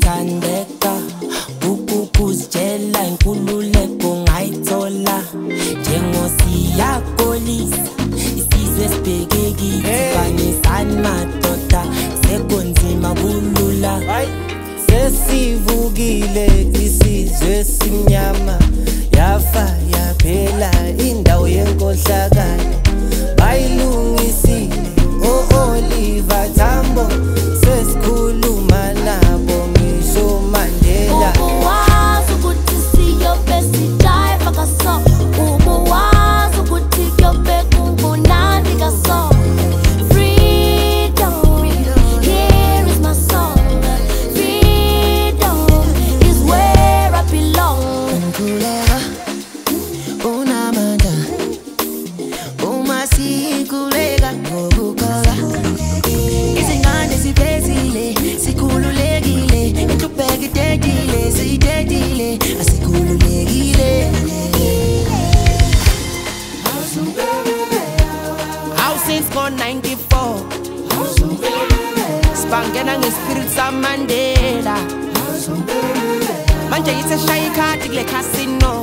kuthandeka ukukuzitshela inkululeko ngayithola njengosiyakolisa isizwe esibhekekile banisani madoda sekonzima kulula sesivukile isizwe simnyama yafa yaphela indawo yenkohlakalo bayilungisile Oliver Tambo sesikhuluma nabo ngisho Mandela ubuwazi ukuthi siyobe sijaye fakaso ubuwazi ukuthi kuyobe kungunandi kaso freedom here is my song freedom is where I belong Nkuleka unamandla uma sikuleka ngokukhola izingane ziphezile sikhululekile inhlupheko idedile siyidedile asikhululekile How since gone 94 Spangena ngespirit samandela Manje yiseshaya ikhadi kule casino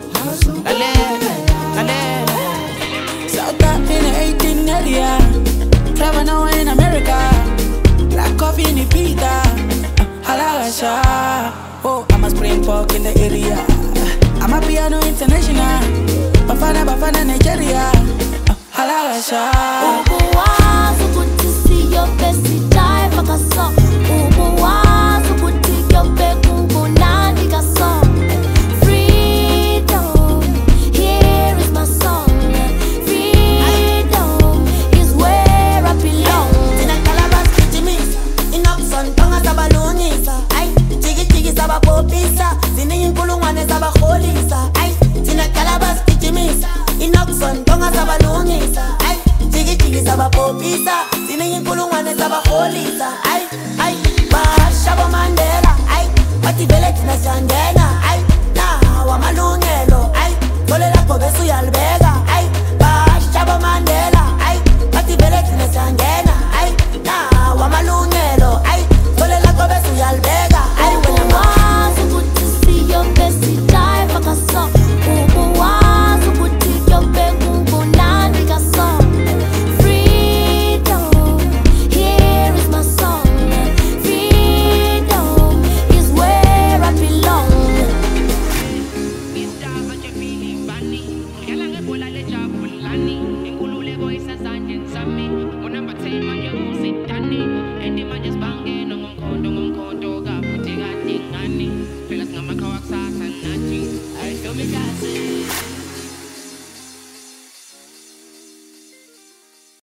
Lalela South in the 18 area, travel now in America. Black coffee in the pita, halagasha. Oh, I'm a spring pork in the area. I'm a piano international. Bafana Nigeria, halagasha. ubuwazi ukuthi siyobe sijaye fakaso ubuwazi ukuthi kuyobe kungunandi kaso freedom here is my song freedom is where I belong Tina kalabas kitimisa Inopson tonga sabalungisa Ay, chiki sabapopisa Zini inkulungwane sabaholisa Ay, tina kalabas kitimisa Inopson tonga sabalungisa Ay, chiki sabapopisa Zini inkulungwane sabaholisa Ay